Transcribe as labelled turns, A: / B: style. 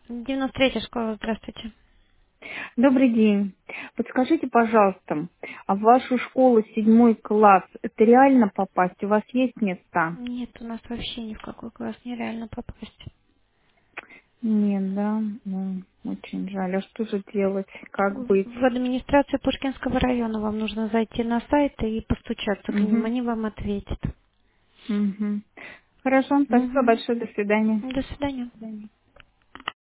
A: 93-я школа, здравствуйте.
B: Добрый день. Подскажите, пожалуйста, а в вашу школу 7 класс это реально попасть? У вас есть места?
A: Нет, у нас вообще ни в какой класс нереально попасть.
B: Нет, да? Ну, очень жаль. А что же делать? Как быть?
A: В администрацию Пушкинского района вам нужно зайти на сайт и постучаться к ним,
B: Угу.
A: они вам ответят.
B: Угу. Хорошо, спасибо
A: Угу.
B: большое. До свидания.
A: До свидания.